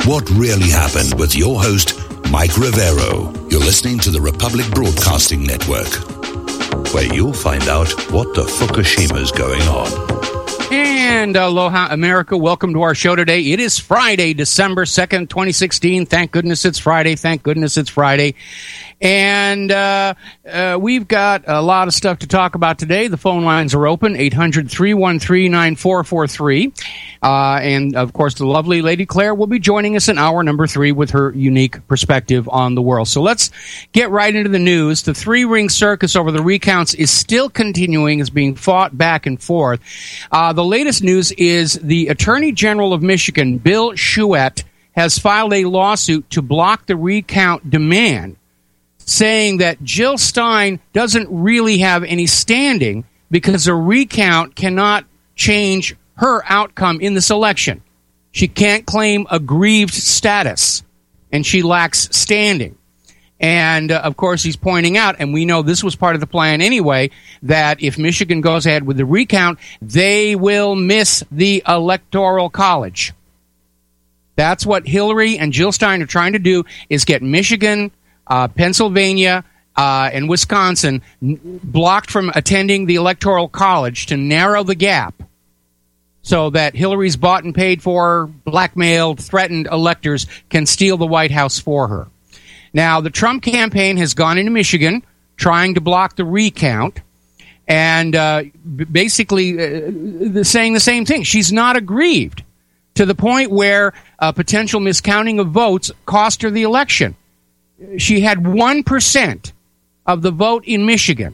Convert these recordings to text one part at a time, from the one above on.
what really happened with your host, Mike Rivero. You're listening to the Republic Broadcasting Network, where you'll find out what the Fukushima's going on. And aloha, America. Welcome to our show today. It is Friday, December 2nd, 2016. Thank goodness it's Friday. Thank goodness it's Friday. And we've got a lot of stuff to talk about today. The phone lines are open, 800-313-9443. And, of course, the lovely Lady Claire will be joining us in hour number 3 with her unique perspective on the world. So let's get right into the news. The three-ring circus over the recounts is still continuing, is being fought back and forth. The latest news is the Attorney General of Michigan, Bill Schuette, has filed a lawsuit to block the recount demand, saying that Jill Stein doesn't really have any standing because a recount cannot change her outcome in this election. She can't claim aggrieved status, and she lacks standing. And, of course, he's pointing out, and we know this was part of the plan anyway, that if Michigan goes ahead with the recount, they will miss the Electoral College. That's what Hillary and Jill Stein are trying to do, is get Michigan, Pennsylvania, and Wisconsin blocked from attending the Electoral College to narrow the gap so that Hillary's bought and paid for, blackmailed, threatened electors can steal the White House for her. Now, the Trump campaign has gone into Michigan trying to block the recount and basically saying the same thing. She's not aggrieved to the point where a potential miscounting of votes cost her the election. She had 1% of the vote in Michigan.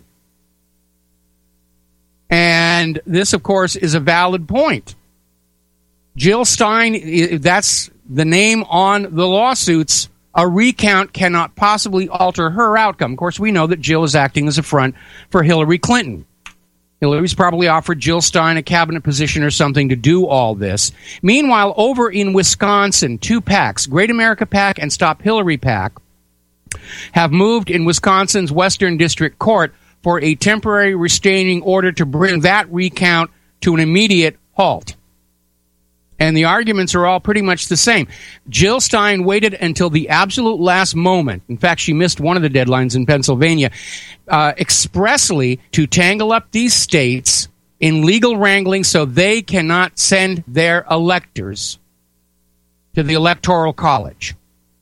And this, of course, is a valid point. Jill Stein, that's the name on the lawsuits. A recount cannot possibly alter her outcome. Of course, we know that Jill is acting as a front for Hillary Clinton. Hillary's probably offered Jill Stein a cabinet position or something to do all this. Meanwhile, over in Wisconsin, 2 PACs, Great America PAC and Stop Hillary PAC, have moved in Wisconsin's Western District Court for a temporary restraining order to bring that recount to an immediate halt. And the arguments are all pretty much the same. Jill Stein waited until the absolute last moment. In fact, she missed one of the deadlines in Pennsylvania, expressly to tangle up these states in legal wrangling so they cannot send their electors to the Electoral College.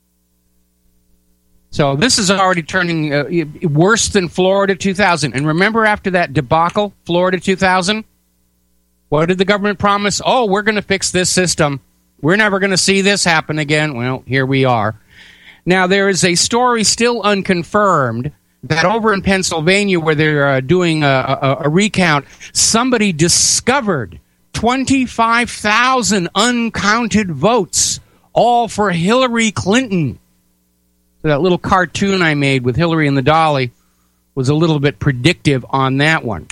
So this is already turning worse than Florida 2000. And remember after that debacle, Florida 2000? What did the government promise? Oh, we're going to fix this system. We're never going to see this happen again. Well, here we are. Now, there is a story still unconfirmed that over in Pennsylvania where they're doing a recount, somebody discovered 25,000 uncounted votes, all for Hillary Clinton. So that little cartoon I made with Hillary and the Dolly was a little bit predictive on that one.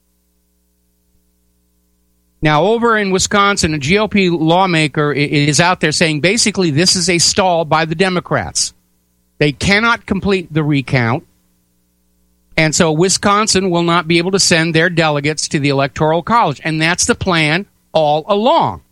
Now, over in Wisconsin, a GOP lawmaker is out there saying basically this is a stall by the Democrats. They cannot complete the recount, and so Wisconsin will not be able to send their delegates to the Electoral College, and that's the plan all along.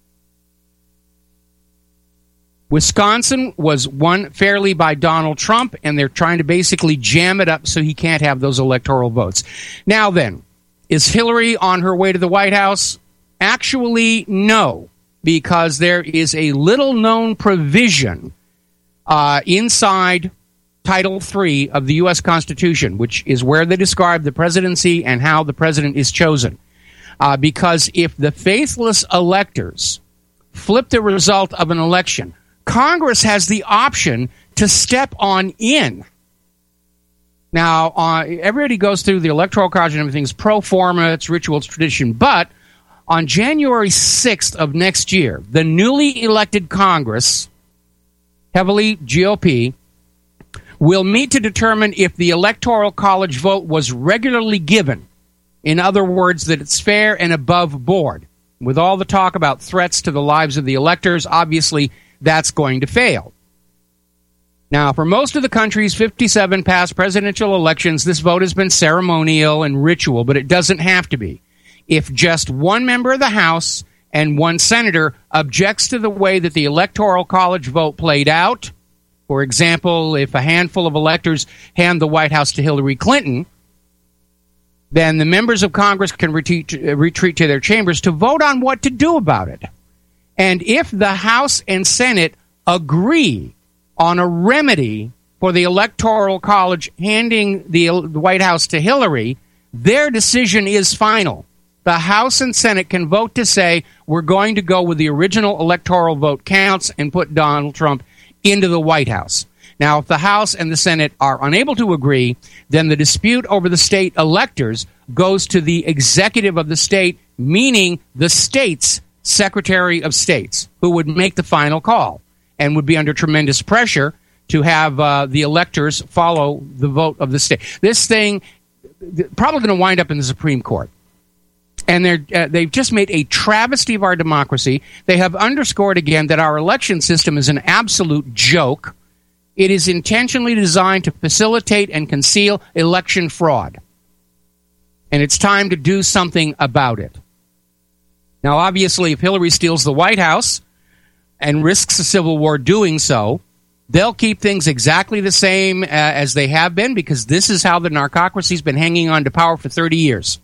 Wisconsin was won fairly by Donald Trump, and they're trying to basically jam it up so he can't have those electoral votes. Now then, is Hillary on her way to the White House? Actually, no, because there is a little-known provision inside Title III of the U.S. Constitution, which is where they describe the presidency and how the president is chosen. Because if the faithless electors flip the result of an election, Congress has the option to step on in. Now, everybody goes through the Electoral College and everything's pro forma, it's ritual, it's tradition, but on January 6th of next year, the newly elected Congress, heavily GOP, will meet to determine if the Electoral College vote was regularly given. In other words, that it's fair and above board. With all the talk about threats to the lives of the electors, obviously that's going to fail. Now, for most of the country's 57 past presidential elections, this vote has been ceremonial and ritual, but it doesn't have to be. If just one member of the House and one senator objects to the way that the Electoral College vote played out. For example, if a handful of electors hand the White House to Hillary Clinton, then the members of Congress can retreat to their chambers to vote on what to do about it. And if the House and Senate agree on a remedy for the Electoral College handing the White House to Hillary, their decision is final. The House and Senate can vote to say, we're going to go with the original electoral vote counts and put Donald Trump into the White House. Now, if the House and the Senate are unable to agree, then the dispute over the state electors goes to the executive of the state, meaning the state's Secretary of States, who would make the final call and would be under tremendous pressure to have the electors follow the vote of the state. This thing probably going to wind up in the Supreme Court. And they've just made a travesty of our democracy. They have underscored again that our election system is an absolute joke. It is intentionally designed to facilitate and conceal election fraud. And it's time to do something about it. Now, obviously, if Hillary steals the White House and risks a civil war doing so, they'll keep things exactly the same as they have been, because this is how the narcocracy's been hanging on to power for 30 years.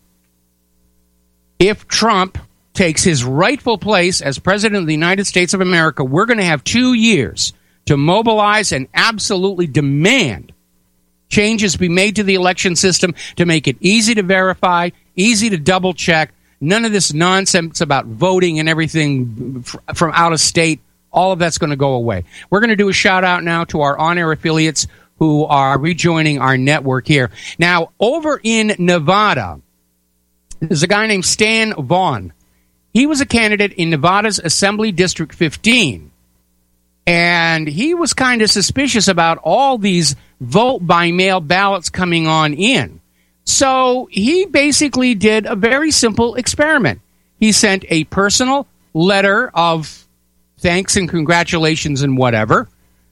If Trump takes his rightful place as President of the United States of America, we're going to have 2 years to mobilize and absolutely demand changes be made to the election system to make it easy to verify, easy to double-check. None of this nonsense about voting and everything from out of state. All of that's going to go away. We're going to do a shout-out now to our on-air affiliates who are rejoining our network here. Now, over in Nevada, there's a guy named Stan Vaughn. He was a candidate in Nevada's Assembly District 15. And he was kind of suspicious about all these vote-by-mail ballots coming on in. So he basically did a very simple experiment. He sent a personal letter of thanks and congratulations and whatever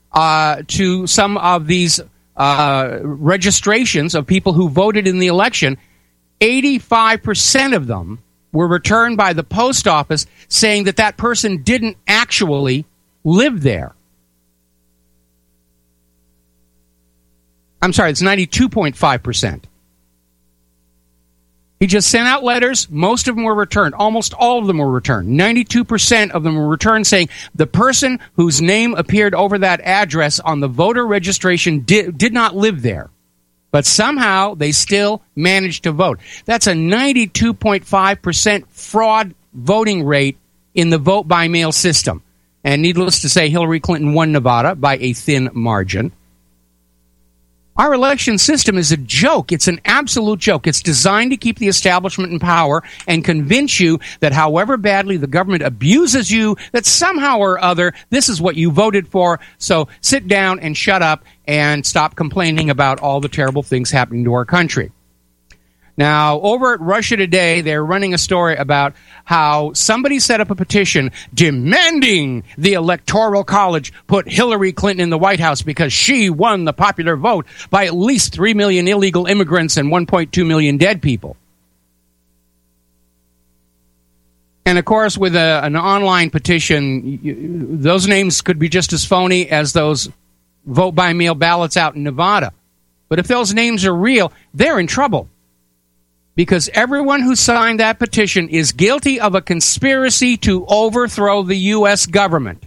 to some of these registrations of people who voted in the election. 85% of them were returned by the post office saying that that person didn't actually live there. I'm sorry, it's 92.5%. He just sent out letters. Most of them were returned. Almost all of them were returned. 92% of them were returned saying the person whose name appeared over that address on the voter registration did not live there. But somehow they still managed to vote. That's a 92.5% fraud voting rate in the vote-by-mail system. And needless to say, Hillary Clinton won Nevada by a thin margin. Our election system is a joke. It's an absolute joke. It's designed to keep the establishment in power and convince you that however badly the government abuses you, that somehow or other, this is what you voted for. So sit down and shut up and stop complaining about all the terrible things happening to our country. Now, over at Russia Today, they're running a story about how somebody set up a petition demanding the Electoral College put Hillary Clinton in the White House because she won the popular vote by at least 3 million illegal immigrants and 1.2 million dead people. And, of course, with an online petition, those names could be just as phony as those vote-by-mail ballots out in Nevada. But if those names are real, they're in trouble. Because everyone who signed that petition is guilty of a conspiracy to overthrow the U.S. government.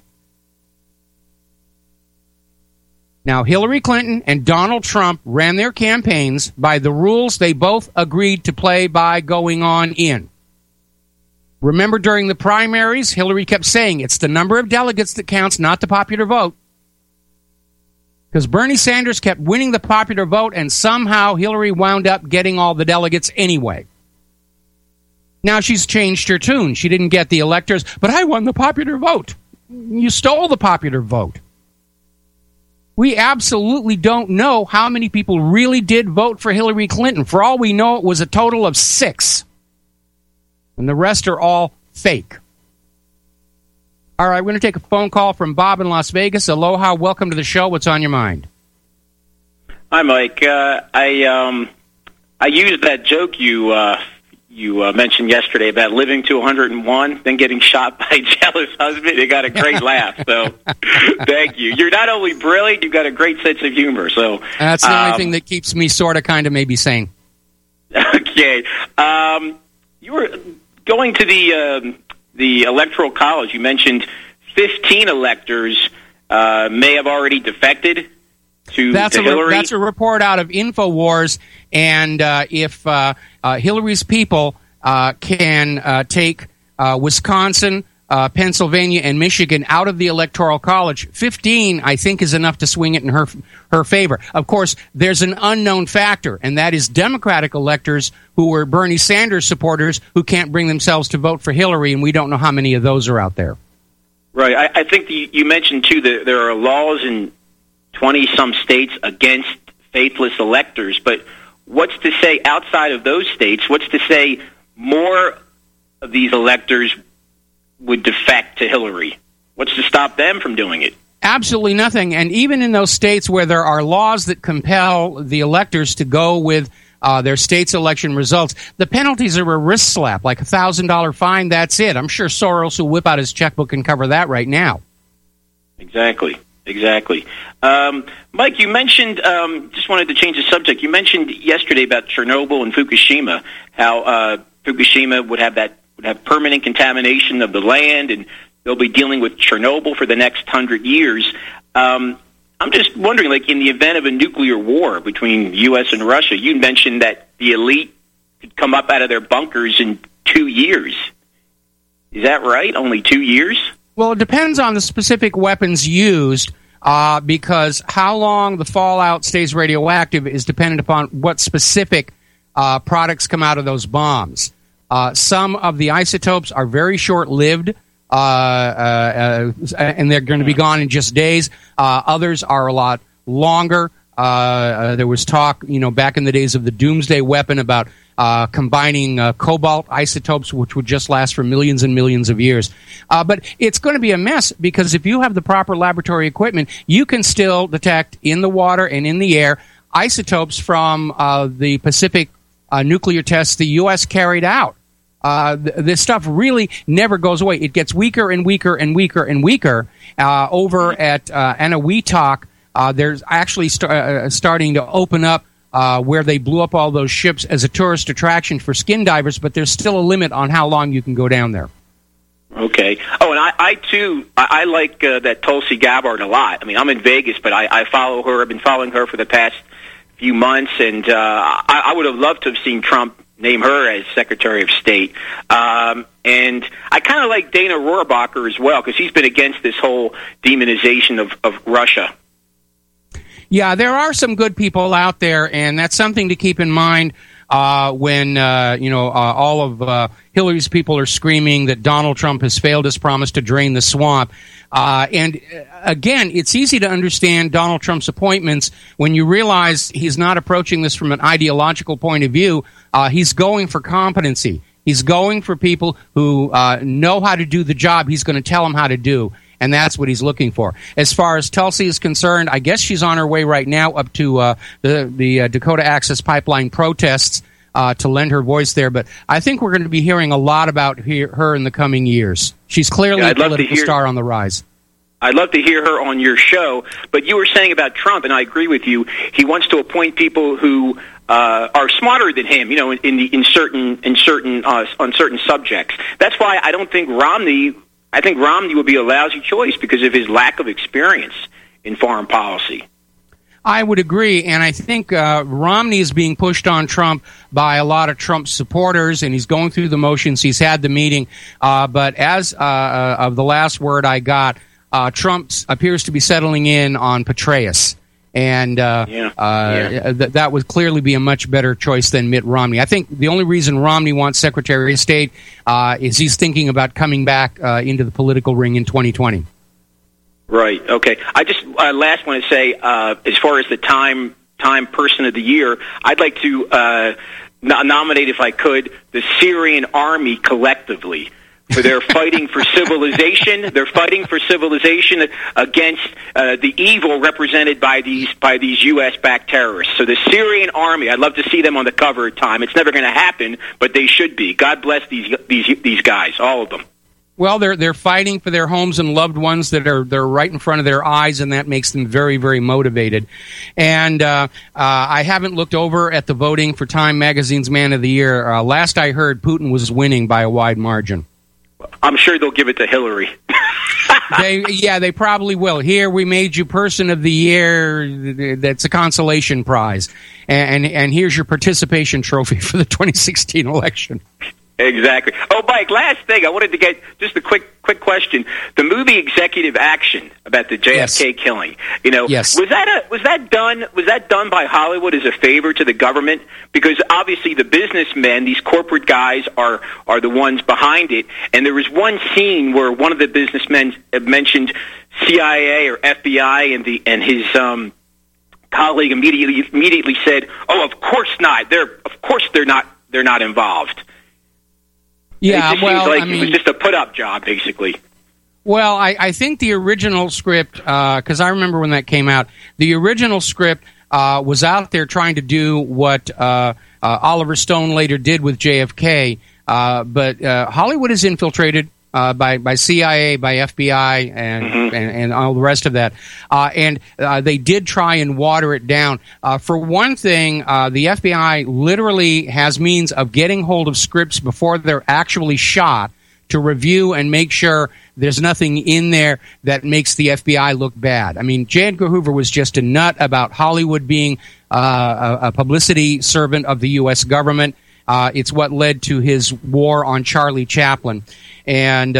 Now, Hillary Clinton and Donald Trump ran their campaigns by the rules they both agreed to play by going on in. Remember, during the primaries, Hillary kept saying it's the number of delegates that counts, not the popular vote. Because Bernie Sanders kept winning the popular vote, and somehow Hillary wound up getting all the delegates anyway. Now she's changed her tune. She didn't get the electors, but I won the popular vote. You stole the popular vote. We absolutely don't know how many people really did vote for Hillary Clinton. For all we know, it was a total of 6. And the rest are all fake. All right, we're going to take a phone call from Bob in Las Vegas. Aloha, welcome to the show. What's on your mind? Hi, Mike. I used that joke you you mentioned yesterday about living to 101, then getting shot by a jealous husband. You got a great laugh. So thank you. You're not only brilliant, you've got a great sense of humor. So that's the only thing that keeps me sort of kind of maybe sane. Okay. You were going to the Electoral College. You mentioned 15 electors may have already defected to Hillary. That's a report out of InfoWars, and if Hillary's people can take Wisconsin, Pennsylvania, and Michigan out of the Electoral College, 15, I think, is enough to swing it in her favor. Of course, there's an unknown factor, and that is Democratic electors who were Bernie Sanders supporters who can't bring themselves to vote for Hillary, and we don't know how many of those are out there. Right. I think you mentioned, too, that there are laws in 20-some states against faithless electors, but what's to say outside of those states, what's to say more of these electors would defect to Hillary? What's to stop them from doing it? Absolutely nothing. And even in those states where there are laws that compel the electors to go with their state's election results, the penalties are a wrist slap, like a $1,000 fine, that's it. I'm sure Soros will whip out his checkbook and cover that right now. Exactly. Mike, you mentioned, just wanted to change the subject, you mentioned yesterday about Chernobyl and Fukushima, how Fukushima would have permanent contamination of the land, and they'll be dealing with Chernobyl for the next 100 years. I'm just wondering, like, in the event of a nuclear war between U.S. and Russia, you mentioned that the elite could come up out of their bunkers in 2 years. Is that right? Only 2 years? Well, it depends on the specific weapons used, because how long the fallout stays radioactive is dependent upon what specific products come out of those bombs. Some of the isotopes are very short-lived, and they're going to be gone in just days. Others are a lot longer. There was talk, back in the days of the Doomsday Weapon about combining cobalt isotopes, which would just last for millions and millions of years. But it's going to be a mess, because if you have the proper laboratory equipment, you can still detect in the water and in the air isotopes from the Pacific nuclear tests the U.S. carried out. This stuff really never goes away. It gets weaker and weaker and weaker and weaker. Over at Eniwetok, there's actually starting to open up where they blew up all those ships as a tourist attraction for skin divers, but there's still a limit on how long you can go down there. Okay. Oh, and I too, I like that Tulsi Gabbard a lot. I mean, I'm in Vegas, but I follow her. I've been following her for the past few months, and I would have loved to have seen Trump name her as Secretary of State. And I kind of like Dana Rohrabacher as well, because he's been against this whole demonization of Russia. Yeah, there are some good people out there, and that's something to keep in mind when all of Hillary's people are screaming that Donald Trump has failed his promise to drain the swamp. And again, it's easy to understand Donald Trump's appointments when you realize he's not approaching this from an ideological point of view. He's going for competency. He's going for people who know how to do the job he's going to tell them how to do. And that's what he's looking for. As far as Tulsi is concerned, I guess she's on her way right now up to the Dakota Access Pipeline protests to lend her voice there. But I think we're going to be hearing a lot about her in the coming years. She's clearly a political star on the rise. I'd love to hear her on your show. But you were saying about Trump, and I agree with you. He wants to appoint people who are smarter than him, on certain subjects. That's why I don't think Romney. I think Romney would be a lousy choice because of his lack of experience in foreign policy. I would agree, and I think Romney is being pushed on Trump by a lot of Trump supporters, and he's going through the motions. He's had the meeting, but as of the last word I got, Trump appears to be settling in on Petraeus, and that would clearly be a much better choice than Mitt Romney. I think the only reason Romney wants Secretary of State is he's thinking about coming back into the political ring in 2020. Right. Okay. I just last want to say, as far as the Time Person of the Year, I'd like to nominate, if I could, the Syrian army collectively for their fighting for civilization. They're fighting for civilization against the evil represented by these U.S.-backed terrorists. So the Syrian army, I'd love to see them on the cover of Time. It's never going to happen, but they should be. God bless these guys, all of them. Well, they're fighting for their homes and loved ones that are right in front of their eyes, and that makes them very, very motivated. And I haven't looked over at the voting for Time Magazine's Man of the Year. Last I heard, Putin was winning by a wide margin. I'm sure they'll give it to Hillary. They probably will. Here, we made you Person of the Year. That's a consolation prize. And here's your participation trophy for the 2016 election. Exactly. Oh, Mike, last thing. I wanted to get just a quick question. The movie Executive Action about the JFK killing. Yes. Was that done by Hollywood as a favor to the government? Because obviously the businessmen, these corporate guys, are the ones behind it. And there was one scene where one of the businessmen mentioned CIA or FBI, and his colleague immediately said, "Oh, of course not. They're not involved." Yeah, it just seems like it was just a put-up job, basically. Well, I think the original script, because I remember when that came out, the original script was out there trying to do what Oliver Stone later did with JFK, but Hollywood is infiltrated by CIA, by FBI, and all the rest of that. And they did try and water it down. For one thing, the FBI literally has means of getting hold of scripts before they're actually shot to review and make sure there's nothing in there that makes the FBI look bad. I mean, J. Edgar Hoover was just a nut about Hollywood being a publicity servant of the U.S. government. It's what led to his war on Charlie Chaplin. And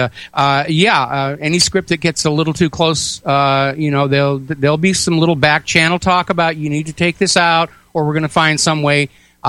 any script that gets a little too close, there'll be some little back channel talk about you need to take this out, or we're going to find some way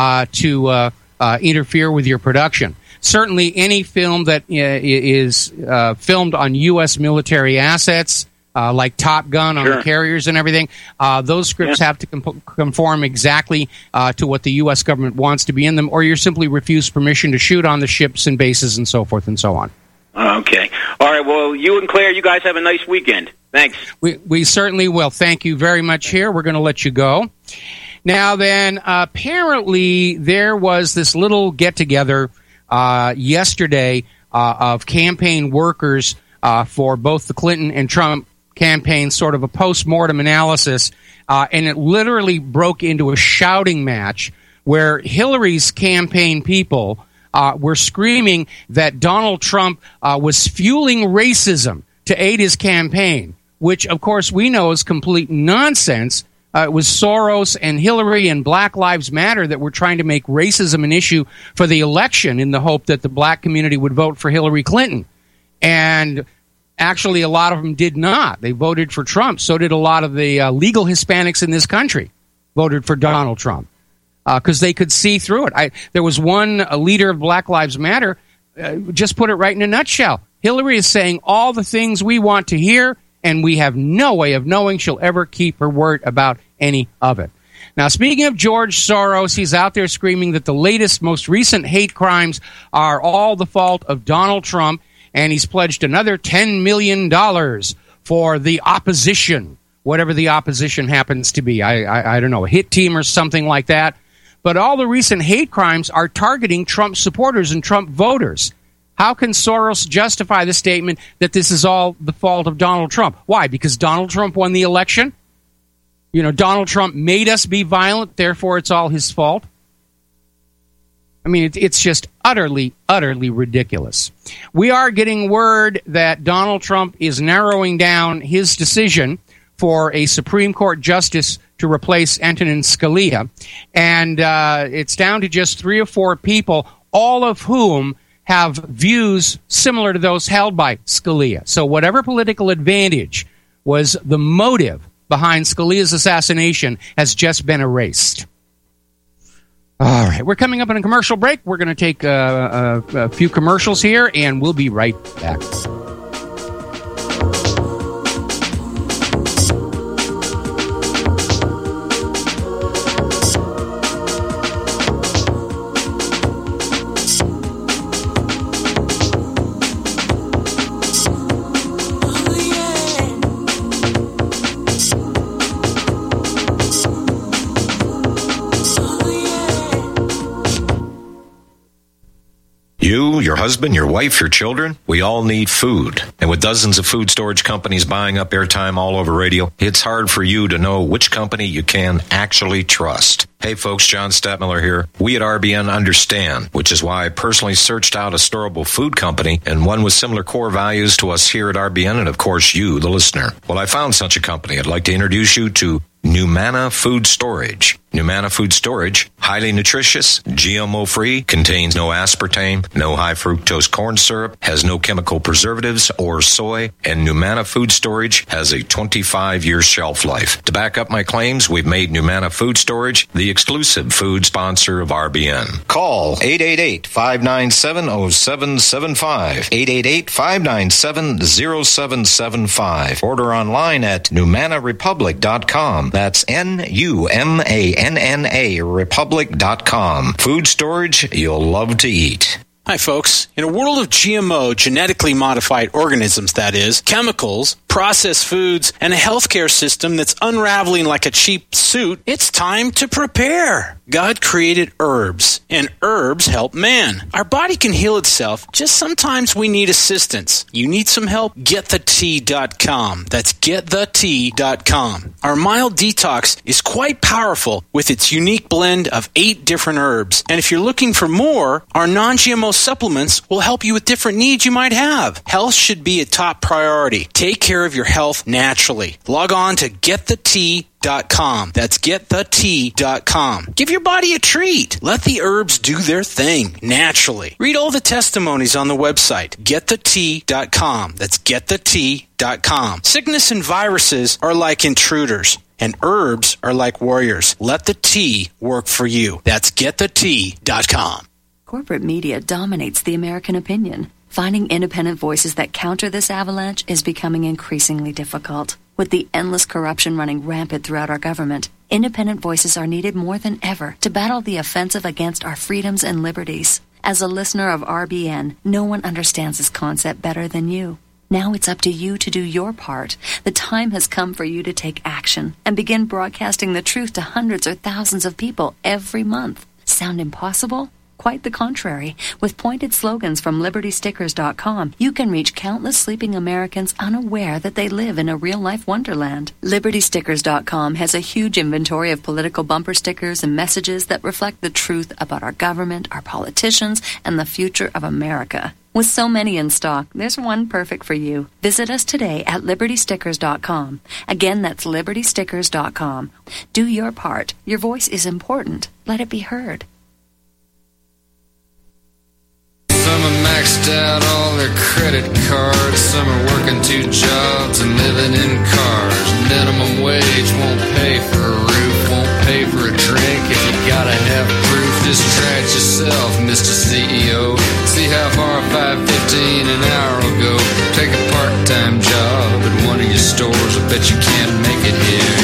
to interfere with your production. Certainly, any film that is filmed on U.S. military assets, like Top Gun on the carriers and everything, those scripts have to conform exactly to what the U.S. government wants to be in them, or you're simply refused permission to shoot on the ships and bases and so forth and so on. Okay. All right. Well, you and Claire, you guys have a nice weekend. Thanks. We certainly will. Thank you very much here. We're going to let you go. Now then, apparently there was this little get-together yesterday of campaign workers for both the Clinton and Trump campaigns, sort of a post-mortem analysis, and it literally broke into a shouting match where Hillary's campaign people were screaming that Donald Trump was fueling racism to aid his campaign, which, of course, we know is complete nonsense. It was Soros and Hillary and Black Lives Matter that were trying to make racism an issue for the election in the hope that the black community would vote for Hillary Clinton. And actually, a lot of them did not. They voted for Trump. So did a lot of the legal Hispanics in this country voted for Donald Trump because they could see through it. There was one leader of Black Lives Matter, just put it right in a nutshell. Hillary is saying all the things we want to hear, and we have no way of knowing she'll ever keep her word about any of it. Now, speaking of George Soros, he's out there screaming that the latest, most recent hate crimes are all the fault of Donald Trump, and he's pledged another $10 million for the opposition, whatever the opposition happens to be. I don't know, a hit team or something like that. But all the recent hate crimes are targeting Trump supporters and Trump voters. How can Soros justify the statement that this is all the fault of Donald Trump? Why? Because Donald Trump won the election? You know, Donald Trump made us be violent, therefore it's all his fault? I mean, it's just utterly, utterly ridiculous. We are getting word that Donald Trump is narrowing down his decision for a Supreme Court justice to replace Antonin Scalia. And it's down to just 3 or 4 people, all of whom have views similar to those held by Scalia. So whatever political advantage was the motive behind Scalia's assassination has just been erased. All right, we're coming up on a commercial break. We're going to take a few commercials here, and we'll be right back. You, your husband, your wife, your children, we all need food. And with dozens of food storage companies buying up airtime all over radio, it's hard for you to know which company you can actually trust. Hey folks, John Stadtmiller here. We at RBN understand, which is why I personally searched out a storable food company and one with similar core values to us here at RBN and of course you, the listener. Well, I found such a company. I'd like to introduce you to Numana Food Storage. Numana Food Storage, highly nutritious, GMO-free, contains no aspartame, no high-fructose corn syrup, has no chemical preservatives or soy, and Numana Food Storage has a 25-year shelf life. To back up my claims, we've made Numana Food Storage the exclusive food sponsor of RBN. Call 888-597-0775, 888-597-0775. Order online at NumanaRepublic.com. That's NUMANNA Republic.com. Food storage you'll love to eat. Hi, folks. In a world of GMO, genetically modified organisms, that is, chemicals, processed foods, and a healthcare system that's unraveling like a cheap suit, it's time to prepare. God created herbs, and herbs help man. Our body can heal itself, just sometimes we need assistance. You need some help? GetTheTea.com. That's GetTheTea.com. Our mild detox is quite powerful with its unique blend of 8 different herbs. And if you're looking for more, our non-GMO supplements will help you with different needs you might have. Health should be a top priority. Take care of your health naturally. Log on to GetTheTea.com. That's GetTheTea.com. Give your body a treat. Let the herbs do their thing naturally. Read all the testimonies on the website, GetTheTea.com. That's GetTheTea.com. Sickness and viruses are like intruders, and herbs are like warriors. Let the tea work for you. That's GetTheTea.com. Corporate media dominates the American opinion. Finding independent voices that counter this avalanche is becoming increasingly difficult. With the endless corruption running rampant throughout our government, independent voices are needed more than ever to battle the offensive against our freedoms and liberties. As a listener of RBN, no one understands this concept better than you. Now it's up to you to do your part. The time has come for you to take action and begin broadcasting the truth to hundreds or thousands of people every month. Sound impossible? Quite the contrary. With pointed slogans from LibertyStickers.com, you can reach countless sleeping Americans unaware that they live in a real-life wonderland. LibertyStickers.com has a huge inventory of political bumper stickers and messages that reflect the truth about our government, our politicians, and the future of America. With so many in stock, there's one perfect for you. Visit us today at LibertyStickers.com. Again, that's LibertyStickers.com. Do your part. Your voice is important. Let it be heard. Some are maxed out all their credit cards. Some are working 2 jobs and living in cars. Minimum wage won't pay for a roof, won't pay for a drink. If you gotta have proof, just try it yourself, Mr. CEO. See how far 5.15 an hour will go. Take a part-time job at one of your stores. I bet you can't make it here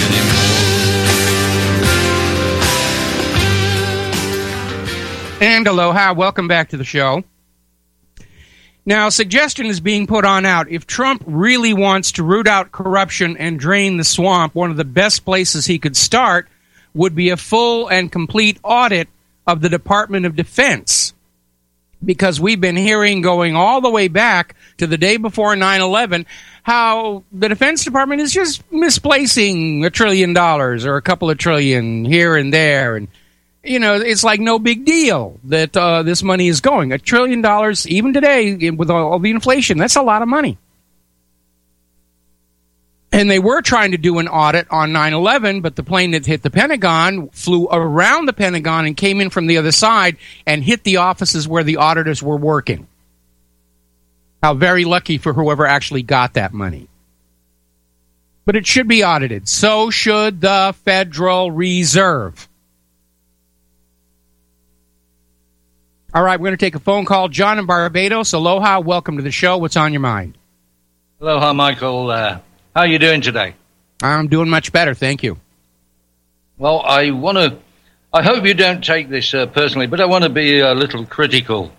anymore. And aloha, welcome back to the show. Now, a suggestion is being put on out. If Trump really wants to root out corruption and drain the swamp, one of the best places he could start would be a full and complete audit of the Department of Defense. Because we've been hearing, going all the way back to the day before 9/11, how the Defense Department is just misplacing $1 trillion or a couple of trillion here and there, and you know, it's like no big deal that this money is going. $1 trillion, even today, with all the inflation, that's a lot of money. And they were trying to do an audit on 9/11, but the plane that hit the Pentagon flew around the Pentagon and came in from the other side and hit the offices where the auditors were working. How very lucky for whoever actually got that money. But it should be audited. So should the Federal Reserve. All right, we're going to take a phone call. John in Barbados, aloha, welcome to the show. What's on your mind? Aloha, Michael. How are you doing today? I'm doing much better, thank you. Well, I hope you don't take this personally, but I want to be a little critical.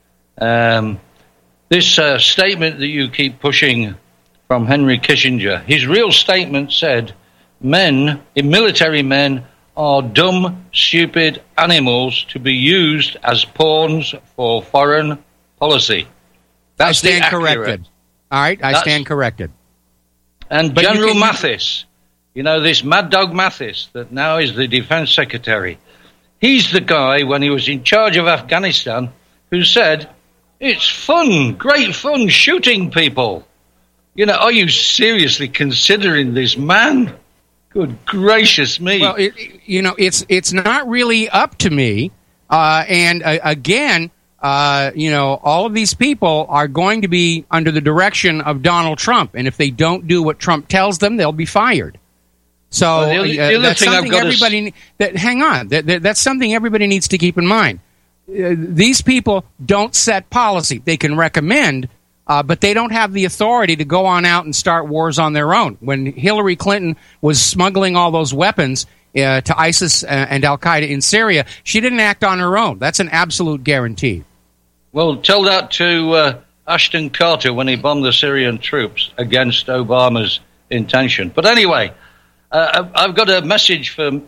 This statement that you keep pushing from Henry Kissinger, his real statement said, military men are dumb, stupid animals to be used as pawns for foreign policy. I stand corrected. All right, I stand corrected. And but General Mathis, you know, this Mad Dog Mathis that now is the Defense Secretary, he's the guy, when he was in charge of Afghanistan, who said, it's fun, great fun shooting people. You know, are you seriously considering this man? Good gracious me. Well, it's not really up to me. Again, all of these people are going to be under the direction of Donald Trump. And if they don't do what Trump tells them, they'll be fired. So that's something that's something everybody needs to keep in mind. These people don't set policy. They can recommend, but they don't have the authority to go on out and start wars on their own. When Hillary Clinton was smuggling all those weapons to ISIS and Al-Qaeda in Syria, she didn't act on her own. That's an absolute guarantee. Well, tell that to Ashton Carter when he bombed the Syrian troops against Obama's intention. But anyway, I've got a message for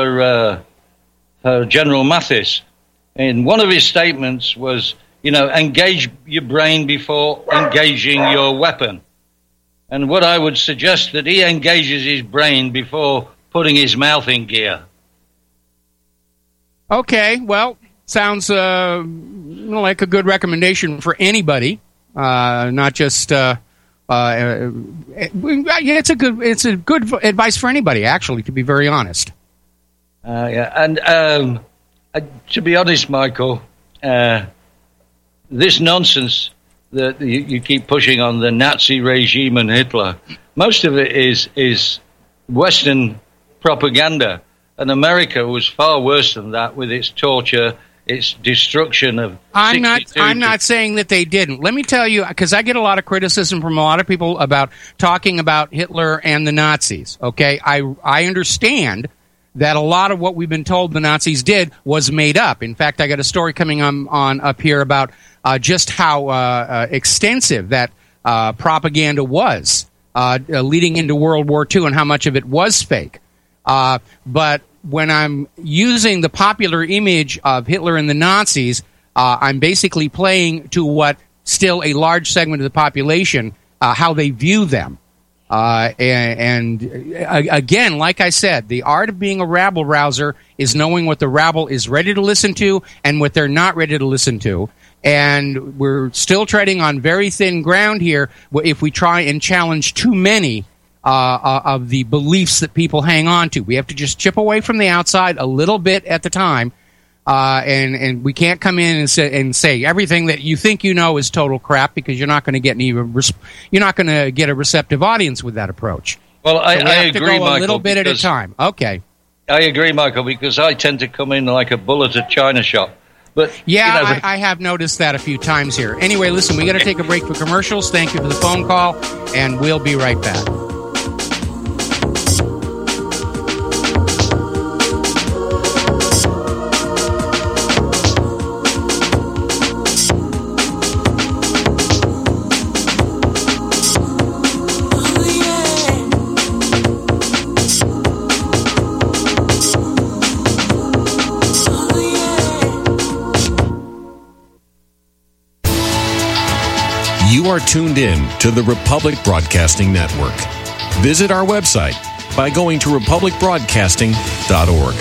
General Mathis. And one of his statements was, engage your brain before engaging your weapon. And what I would suggest that he engages his brain before putting his mouth in gear. Okay, well, sounds like a good recommendation for anybody, not just. It's a good advice for anybody, actually, to be very honest. To be honest, Michael, this nonsense that you keep pushing on the Nazi regime and Hitler, most of it is Western propaganda. And America was far worse than that with its torture, its destruction of... I'm not saying that they didn't. Let me tell you, because I get a lot of criticism from a lot of people about talking about Hitler and the Nazis, okay? I understand that a lot of what we've been told the Nazis did was made up. In fact, I got a story coming on up here about just how extensive that propaganda was leading into World War II and how much of it was fake. But when I'm using the popular image of Hitler and the Nazis, I'm basically playing to what still a large segment of the population, how they view them. And again, like I said, the art of being a rabble-rouser is knowing what the rabble is ready to listen to and what they're not ready to listen to. And we're still treading on very thin ground here if we try and challenge too many of the beliefs that people hang on to. We have to just chip away from the outside a little bit at the time. And we can't come in and say everything that you think you know is total crap, because you're not going to get a receptive audience with that approach. Well, I agree, to go Michael. A little bit at a time. Okay. I agree, Michael, because I tend to come in like a bull at a china shop. But yeah, I have noticed that a few times here. Anyway, listen, we got to take a break for commercials. Thank you for the phone call, and we'll be right back. You are tuned in to the Republic Broadcasting Network. Visit our website by going to republicbroadcasting.org.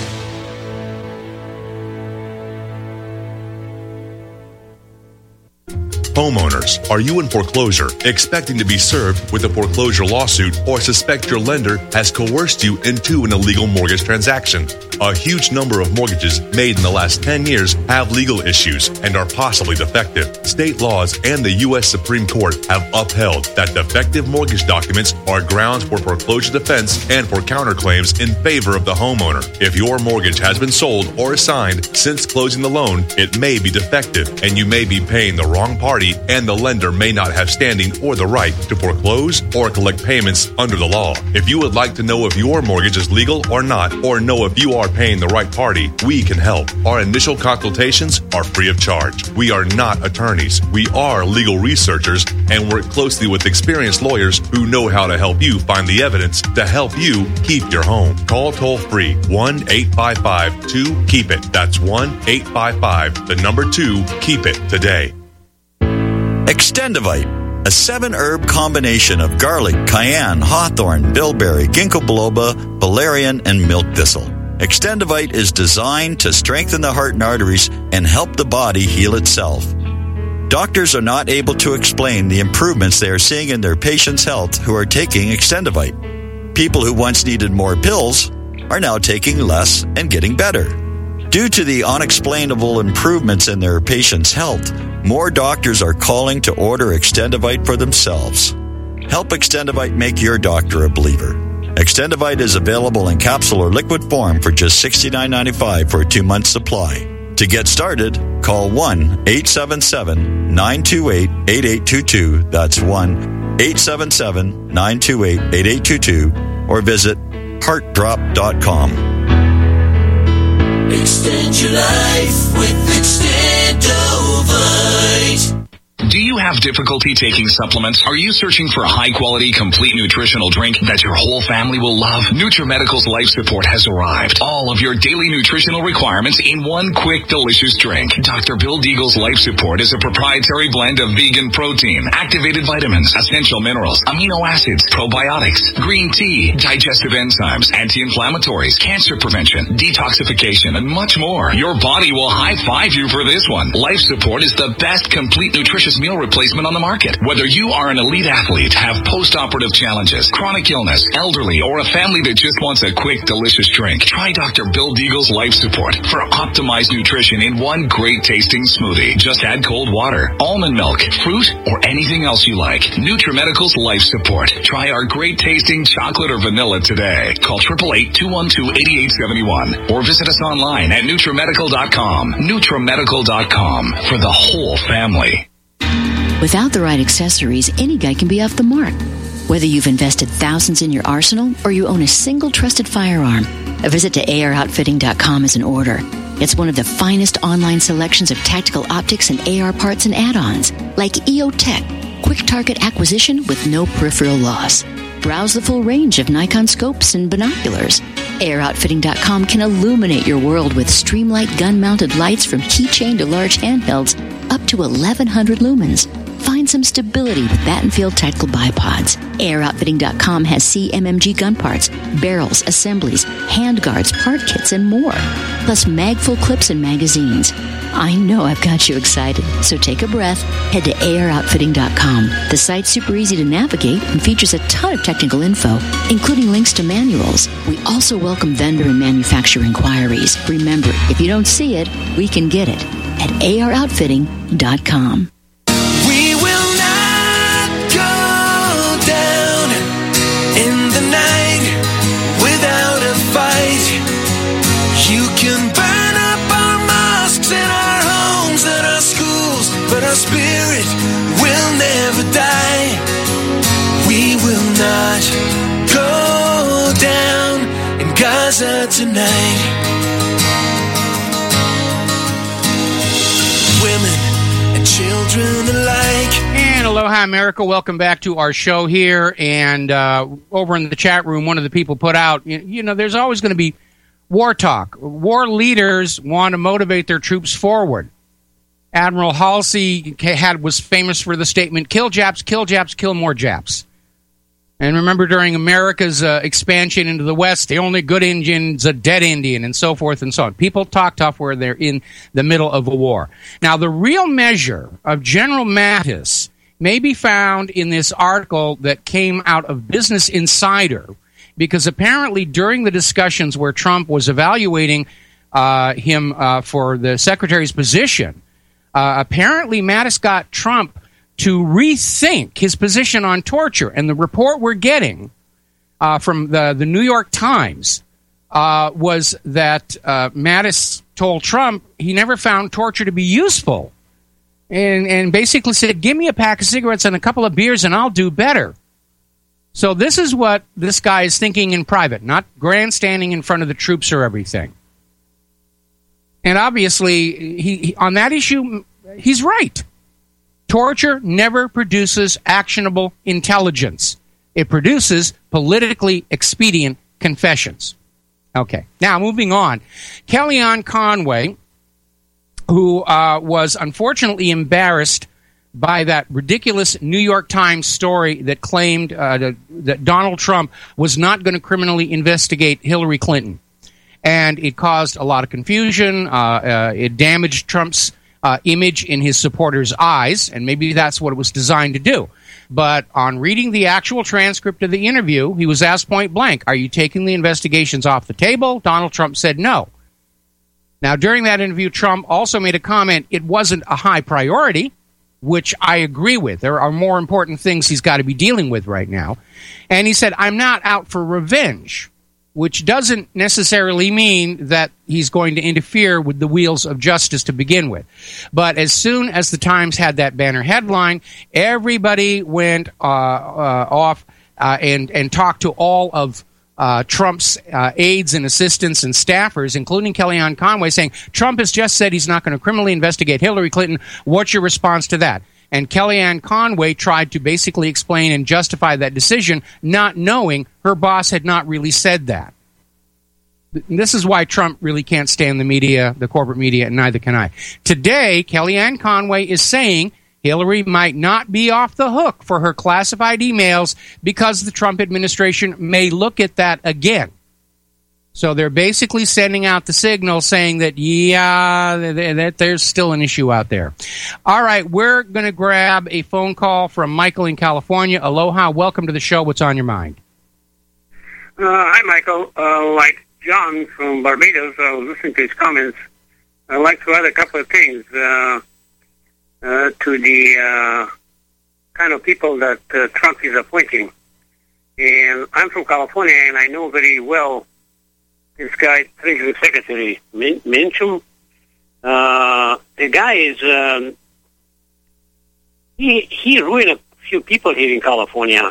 Homeowners, are you in foreclosure, expecting to be served with a foreclosure lawsuit, or suspect your lender has coerced you into an illegal mortgage transaction? A huge number of mortgages made in the last 10 years have legal issues and are possibly defective. State laws and the U.S. Supreme Court have upheld that defective mortgage documents are grounds for foreclosure defense and for counterclaims in favor of the homeowner. If your mortgage has been sold or assigned since closing the loan, it may be defective and you may be paying the wrong party, and the lender may not have standing or the right to foreclose or collect payments under the law. If you would like to know if your mortgage is legal or not, or know if you are paying the right party, we can help. Our initial consultations are free of charge. We are not attorneys. We are legal researchers and work closely with experienced lawyers who know how to help you find the evidence to help you keep your home. Call toll-free 1-855-2-KEEP-IT. That's 1-855-2-KEEP-IT today. Extendivite, a 7-herb combination of garlic, cayenne, hawthorn, bilberry, ginkgo biloba, valerian, and milk thistle. Extendivite is designed to strengthen the heart and arteries and help the body heal itself. Doctors are not able to explain the improvements they are seeing in their patients' health who are taking Extendivite. People who once needed more pills are now taking less and getting better. Due to the unexplainable improvements in their patients' health, more doctors are calling to order Extendivite for themselves. Help Extendivite make your doctor a believer. Extendivite is available in capsule or liquid form for just $69.95 for a 2-month supply. To get started, call 1-877-928-8822. That's 1-877-928-8822. Or visit heartdrop.com. Extend your life with Extendovite. Do you have difficulty taking supplements? Are you searching for a high-quality, complete nutritional drink that your whole family will love? NutriMedical's Life Support has arrived. All of your daily nutritional requirements in one quick, delicious drink. Dr. Bill Deagle's Life Support is a proprietary blend of vegan protein, activated vitamins, essential minerals, amino acids, probiotics, green tea, digestive enzymes, anti-inflammatories, cancer prevention, detoxification, and much more. Your body will high-five you for this one. Life Support is the best complete nutritious meal replacement on the market. Whether you are an elite athlete, have post-operative challenges, chronic illness, elderly, or a family that just wants a quick, delicious drink, try Dr. Bill Deagle's Life Support for optimized nutrition in one great tasting smoothie. Just add cold water, almond milk, fruit, or anything else you like. NutriMedical's Life Support. Try our great tasting chocolate or vanilla today. Call 888-212-8871 or visit us online at NutriMedical.com. NutriMedical.com for the whole family. Without the right accessories, any guy can be off the mark. Whether you've invested thousands in your arsenal or you own a single trusted firearm, a visit to AROutfitting.com is in order. It's one of the finest online selections of tactical optics and AR parts and add-ons, like EOTech, quick target acquisition with no peripheral loss. Browse the full range of Nikon scopes and binoculars. AROutfitting.com can illuminate your world with Streamlight gun-mounted lights from keychain to large handhelds up to 1,100 lumens. Find some stability with Battenfield Tactical Bipods. AROutfitting.com has CMMG gun parts, barrels, assemblies, handguards, part kits, and more. Plus mag-full clips and magazines. I know I've got you excited, so take a breath. Head to AROutfitting.com. The site's super easy to navigate and features a ton of technical info, including links to manuals. We also welcome vendor and manufacturer inquiries. Remember, if you don't see it, we can get it at AROutfitting.com. We will not go down in the night without a fight. You can burn up our mosques and our homes and our schools, but our spirit will never die. We will not go down in Gaza tonight. Women and children alike. And aloha, America. Welcome back to our show here. And over in the chat room, one of the people put out, you know, there's always going to be war talk. War leaders want to motivate their troops forward. Admiral Halsey was famous for the statement, kill Japs, kill more Japs. And remember, during America's expansion into the West, the only good Indian's a dead Indian, and so forth and so on. People talk tough where they're in the middle of a war. Now, the real measure of General Mattis may be found in this article that came out of Business Insider, because apparently during the discussions where Trump was evaluating him for the secretary's position, apparently Mattis got Trump to rethink his position on torture. And the report we're getting from the New York Times was that Mattis told Trump he never found torture to be useful, and basically said, give me a pack of cigarettes and a couple of beers and I'll do better. So this is what this guy is thinking in private, not grandstanding in front of the troops or everything. And obviously, he on that issue, he's right. Torture never produces actionable intelligence. It produces politically expedient confessions. Okay, now moving on. Kellyanne Conway, who was unfortunately embarrassed by that ridiculous New York Times story that claimed that Donald Trump was not going to criminally investigate Hillary Clinton. And it caused a lot of confusion. It damaged Trump's image in his supporters' eyes, and maybe that's what it was designed to do. But on reading the actual transcript of the interview, he was asked point blank, are you taking the investigations off the table? Donald Trump said no. Now, during that interview, Trump also made a comment, it wasn't a high priority, which I agree with. There are more important things he's got to be dealing with right now. And he said, I'm not out for revenge, which doesn't necessarily mean that he's going to interfere with the wheels of justice to begin with. But as soon as the Times had that banner headline, everybody went off and talked to all of Trump's aides and assistants and staffers, including Kellyanne Conway, saying, Trump has just said he's not going to criminally investigate Hillary Clinton. What's your response to that? And Kellyanne Conway tried to basically explain and justify that decision, not knowing her boss had not really said that. This is why Trump really can't stand the media, the corporate media, and neither can I. Today, Kellyanne Conway is saying Hillary might not be off the hook for her classified emails because the Trump administration may look at that again. So they're basically sending out the signal saying that, that there's still an issue out there. All right, we're going to grab a phone call from Michael in California. Aloha, welcome to the show. What's on your mind? Hi, Michael. Like John from Barbados, I was listening to his comments. I'd like to add a couple of things to the kind of people that Trump is appointing. And I'm from California, and I know very well this guy, Treasury Secretary Minchum. The guy is he ruined a few people here in California.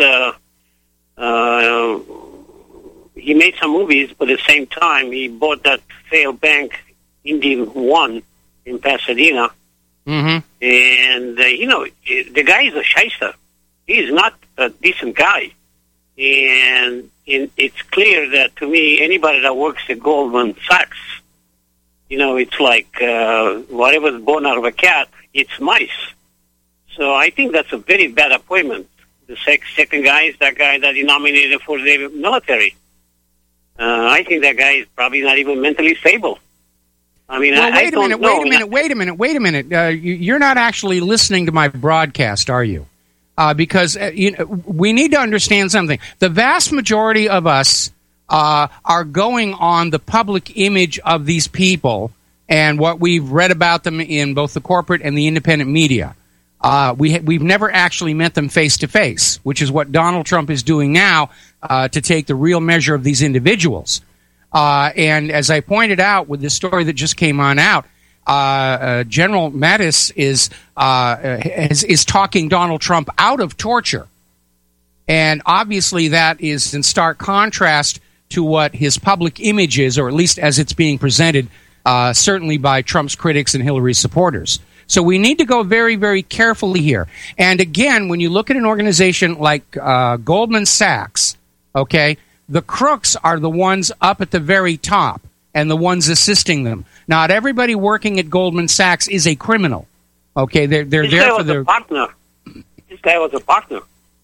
He made some movies, but at the same time, he bought that failed bank, Indian One, in Pasadena. Mm-hmm. And, the guy is a shyster. He is not a decent guy. And it's clear that, to me, anybody that works at Goldman Sachs, it's like whatever's born out of a cat, it's mice. So I think that's a very bad appointment. The second guy is that guy that he nominated for the military. I think that guy is probably not even mentally stable. I mean, well, wait a minute. You're not actually listening to my broadcast, are you? Because we need to understand something. The vast majority of us are going on the public image of these people and what we've read about them in both the corporate and the independent media. We've never actually met them face to face, which is what Donald Trump is doing now to take the real measure of these individuals. And as I pointed out with this story that just came on out, General Mattis is talking Donald Trump out of torture. And obviously that is in stark contrast to what his public image is, or at least as it's being presented, certainly by Trump's critics and Hillary's supporters. So we need to go very, very carefully here. And again, when you look at an organization like Goldman Sachs, okay, the crooks are the ones up at the very top and the ones assisting them. Not everybody working at Goldman Sachs is a criminal. Okay, they're there for their partner. This guy was a partner.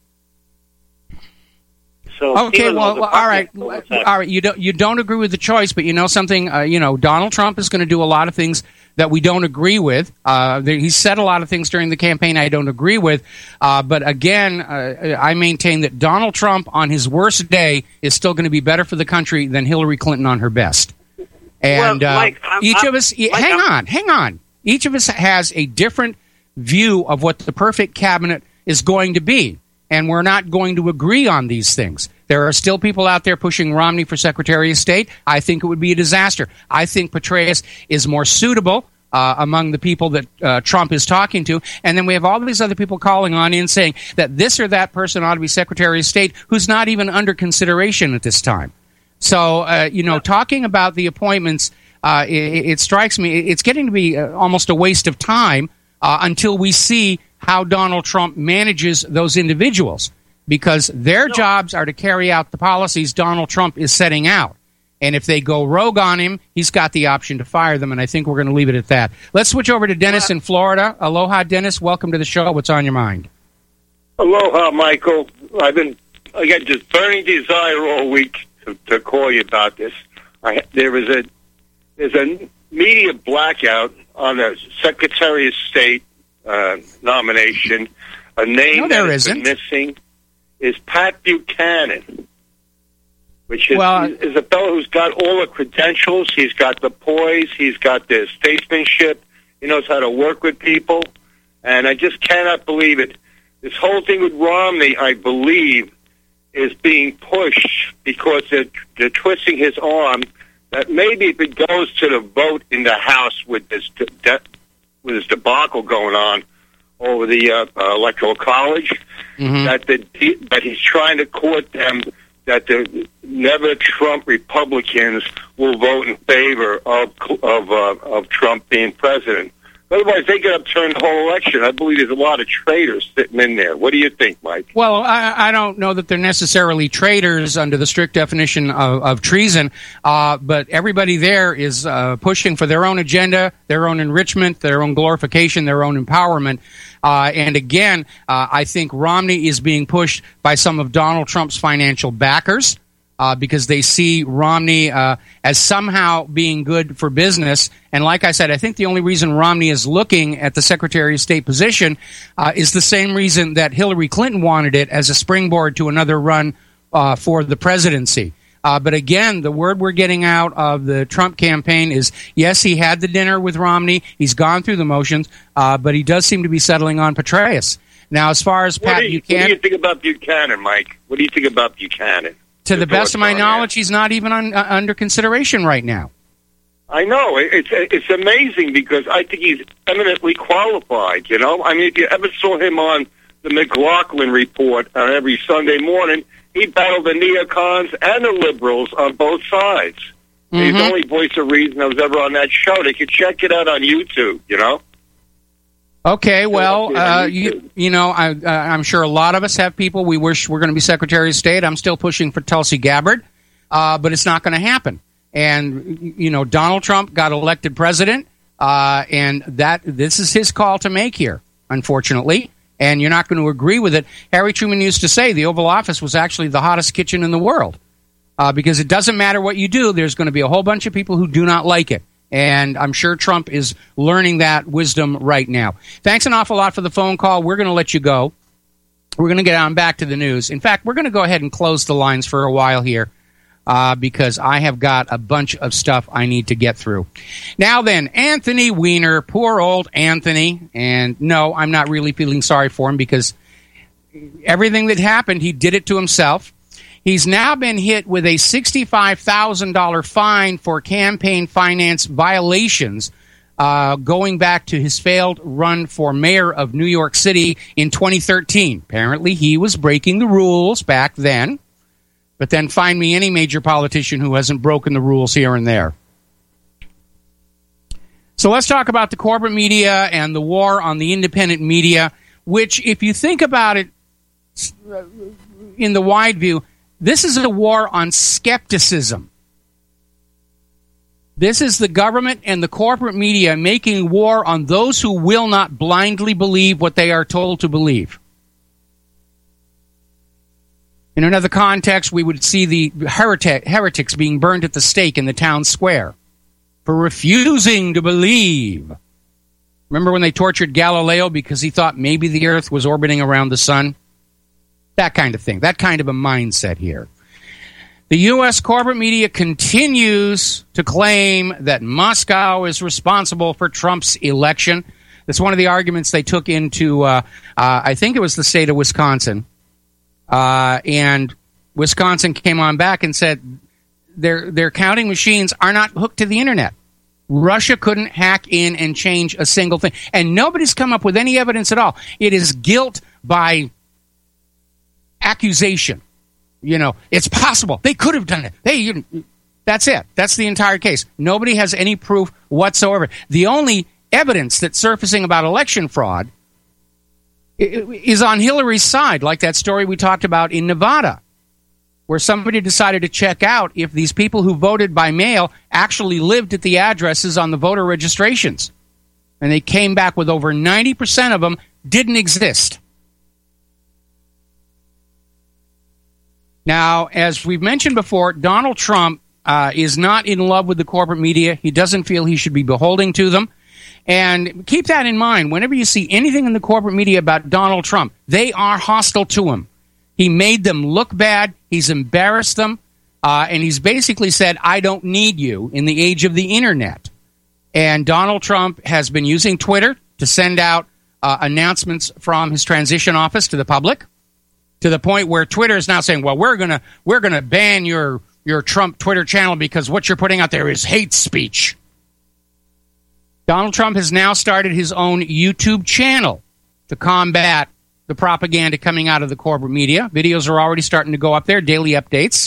So okay, well, all right. You don't agree with the choice, but you know something. Donald Trump is going to do a lot of things that we don't agree with. He said a lot of things during the campaign I don't agree with. But again, I maintain that Donald Trump on his worst day is still going to be better for the country than Hillary Clinton on her best. And each of us, hang on. Each of us has a different view of what the perfect cabinet is going to be. And we're not going to agree on these things. There are still people out there pushing Romney for Secretary of State. I think it would be a disaster. I think Petraeus is more suitable among the people that Trump is talking to. And then we have all these other people calling on in saying that this or that person ought to be Secretary of State who's not even under consideration at this time. So, talking about the appointments, it strikes me, it's getting to be almost a waste of time until we see how Donald Trump manages those individuals, because their jobs are to carry out the policies Donald Trump is setting out. And if they go rogue on him, he's got the option to fire them, and I think we're going to leave it at that. Let's switch over to Dennis in Florida. Aloha, Dennis. Welcome to the show. What's on your mind? Aloha, Michael. I got this burning desire all week to call you about this. There's a media blackout on the Secretary of State nomination. A name that has been missing is Pat Buchanan, which is a fellow who's got all the credentials. He's got the poise. He's got the statesmanship. He knows how to work with people. And I just cannot believe it. This whole thing with Romney, I believe, is being pushed because they're twisting his arm. That maybe if it goes to the vote in the House with this debacle going on over the Electoral College, that he's trying to court them that the never Trump Republicans will vote in favor of Trump being president. Otherwise, they could upturn the whole election. I believe there's a lot of traitors sitting in there. What do you think, Mike? Well, I don't know that they're necessarily traitors under the strict definition of treason, but everybody there is pushing for their own agenda, their own enrichment, their own glorification, their own empowerment. And again, I think Romney is being pushed by some of Donald Trump's financial backers because they see Romney as somehow being good for business. And like I said, I think the only reason Romney is looking at the Secretary of State position is the same reason that Hillary Clinton wanted it, as a springboard to another run for the presidency. But again, the word we're getting out of the Trump campaign is, yes, he had the dinner with Romney. He's gone through the motions, but he does seem to be settling on Petraeus. Now, as far as Pat Buchanan... What do you think about Buchanan, Mike? What do you think about Buchanan? To the best of my knowledge, he's not even under consideration right now. I know. It's amazing because I think he's eminently qualified, you know? I mean, if you ever saw him on the McLaughlin Report every Sunday morning, he battled the neocons and the liberals on both sides. He's the only voice of reason that was ever on that show. They could check it out on YouTube, you know? Okay, well, you know, I'm sure a lot of us have people we wish were going to be Secretary of State. I'm still pushing for Tulsi Gabbard, but it's not going to happen. And, you know, Donald Trump got elected president, and this is his call to make here, unfortunately. And you're not going to agree with it. Harry Truman used to say the Oval Office was actually the hottest kitchen in the world, because it doesn't matter what you do. There's going to be a whole bunch of people who do not like it. And I'm sure Trump is learning that wisdom right now. Thanks an awful lot for the phone call. We're going to let you go. We're going to get on back to the news. In fact, we're going to go ahead and close the lines for a while here because I have got a bunch of stuff I need to get through. Now then, Anthony Weiner, poor old Anthony. And no, I'm not really feeling sorry for him because everything that happened, he did it to himself. He's now been hit with a $65,000 fine for campaign finance violations going back to his failed run for mayor of New York City in 2013. Apparently, he was breaking the rules back then. But then find me any major politician who hasn't broken the rules here and there. So let's talk about the corporate media and the war on the independent media, which, if you think about it in the wide view, this is a war on skepticism. This is the government and the corporate media making war on those who will not blindly believe what they are told to believe. In another context, we would see the heretics being burned at the stake in the town square for refusing to believe. Remember when they tortured Galileo because he thought maybe the earth was orbiting around the sun? That kind of thing. That kind of a mindset here. The U.S. corporate media continues to claim that Moscow is responsible for Trump's election. That's one of the arguments they took into, I think it was the state of Wisconsin. And Wisconsin came on back and said their counting machines are not hooked to the internet. Russia couldn't hack in and change a single thing. And nobody's come up with any evidence at all. It is guilt by accusation. You know, it's possible. They could have done it. That's it. That's the entire case. Nobody has any proof whatsoever. The only evidence that's surfacing about election fraud is on Hillary's side, like that story we talked about in Nevada. where somebody decided to check out if these people who voted by mail actually lived at the addresses on the voter registrations. And they came back with over 90% of them didn't exist. Now, as we've mentioned before, Donald Trump is not in love with the corporate media. He doesn't feel he should be beholden to them. And keep that in mind. Whenever you see anything in the corporate media about Donald Trump, they are hostile to him. He made them look bad. He's embarrassed them. And he's basically said, I don't need you in the age of the Internet. And Donald Trump has been using Twitter to send out announcements from his transition office to the public, to the point where Twitter is now saying, well, we're gonna ban your Trump Twitter channel because what you're putting out there is hate speech. Donald Trump has now started his own YouTube channel to combat the propaganda coming out of the corporate media. Videos are already starting to go up there, daily updates.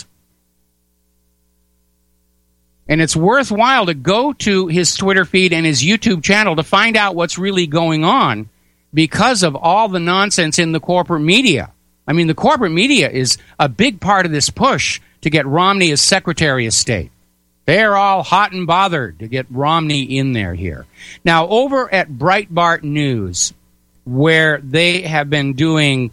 And it's worthwhile to go to his Twitter feed and his YouTube channel to find out what's really going on because of all the nonsense in the corporate media. I mean, the corporate media is a big part of this push to get Romney as Secretary of State. They're all hot and bothered to get Romney in there here. Now, over at Breitbart News, where they have been doing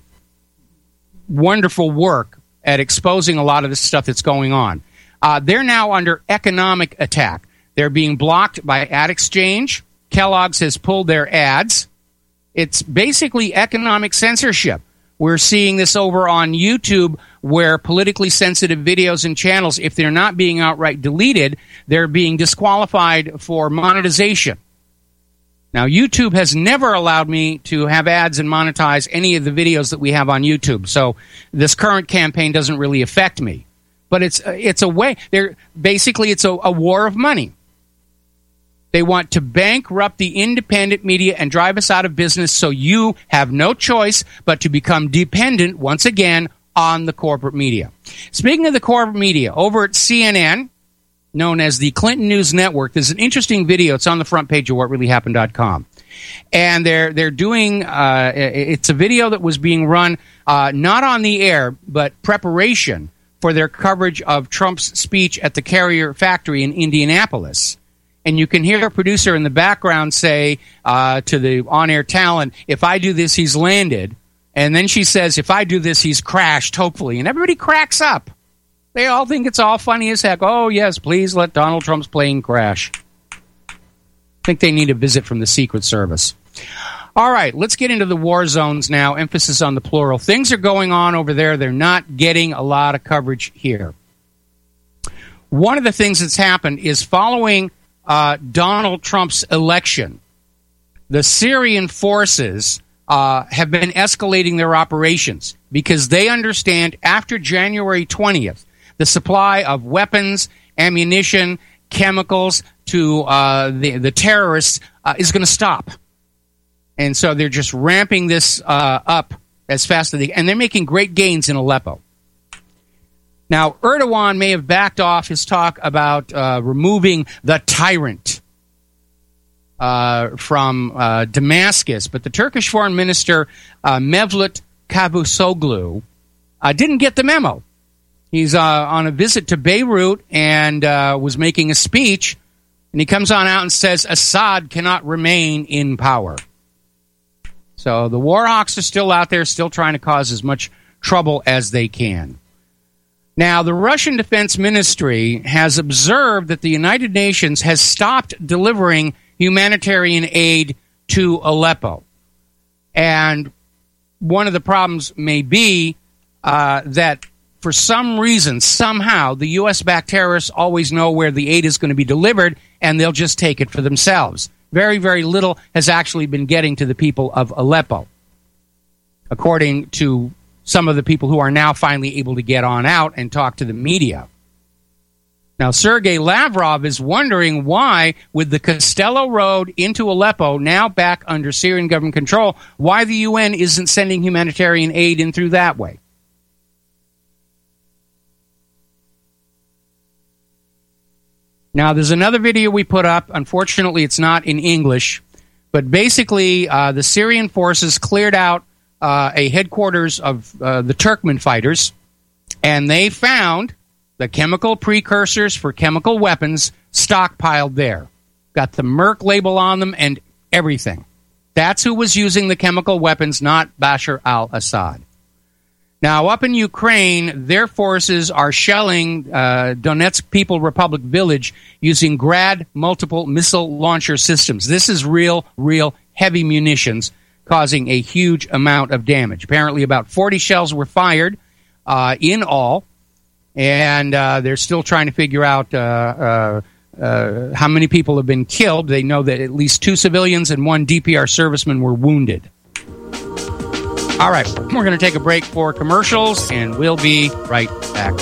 wonderful work at exposing a lot of the stuff that's going on, they're now under economic attack. They're being blocked by AdExchange. Kellogg's has pulled their ads. It's basically economic censorship. We're seeing this over on YouTube, where politically sensitive videos and channels, if they're not being outright deleted, they're being disqualified for monetization. Now, YouTube has never allowed me to have ads and monetize any of the videos that we have on YouTube, so this current campaign doesn't really affect me. But it's a way. It's a war of money. They want to bankrupt the independent media and drive us out of business, so you have no choice but to become dependent, once again, on the corporate media. Speaking of the corporate media, over at CNN, known as the Clinton News Network, there's an interesting video. It's on the front page of whatreallyhappened.com. And they're doing, it's a video that was being run not on the air, but preparation for their coverage of Trump's speech at the Carrier factory in Indianapolis. And you can hear a producer in the background say to the on-air talent, if I do this, he's landed. And then she says, if I do this, he's crashed, hopefully. And everybody cracks up. They all think it's all funny as heck. Oh, yes, please let Donald Trump's plane crash. I think they need a visit from the Secret Service. All right, let's get into the war zones now. Emphasis on the plural. Things are going on over there. They're not getting a lot of coverage here. One of the things that's happened is following Donald Trump's election, the Syrian forces have been escalating their operations because they understand after January 20th, the supply of weapons, ammunition, chemicals to the terrorists is going to stop. And so they're just ramping this up as fast as they can. And they're making great gains in Aleppo. Now, Erdogan may have backed off his talk about removing the tyrant from Damascus, but the Turkish foreign minister, Mevlut Cavusoglu, didn't get the memo. He's on a visit to Beirut and was making a speech, and he comes on out and says Assad cannot remain in power. So the war hawks are still out there, still trying to cause as much trouble as they can. Now, the Russian Defense Ministry has observed that the United Nations has stopped delivering humanitarian aid to Aleppo. And one of the problems may be that for some reason, somehow, the U.S.-backed terrorists always know where the aid is going to be delivered, and they'll just take it for themselves. Very, very little has actually been getting to the people of Aleppo, according to some of the people who are now finally able to get on out and talk to the media. Now, Sergei Lavrov is wondering why, with the Costello Road into Aleppo now back under Syrian government control, why the UN isn't sending humanitarian aid in through that way. Now, there's another video we put up. Unfortunately, it's not in English. But basically, the Syrian forces cleared out a headquarters of the Turkmen fighters And they found the chemical precursors for chemical weapons stockpiled there. Got the Merck label on them and everything. That's who was using the chemical weapons, not Bashar al-Assad. Now, up in Ukraine, their forces are shelling Donetsk People Republic village using Grad multiple missile launcher systems. This is real heavy munitions causing a huge amount of damage. Apparently about 40 shells were fired in all, and they're still trying to figure out how many people have been killed. They know that at least 2 civilians and 1 DPR serviceman were wounded. All right, we're going to take a break for commercials, and we'll be right back.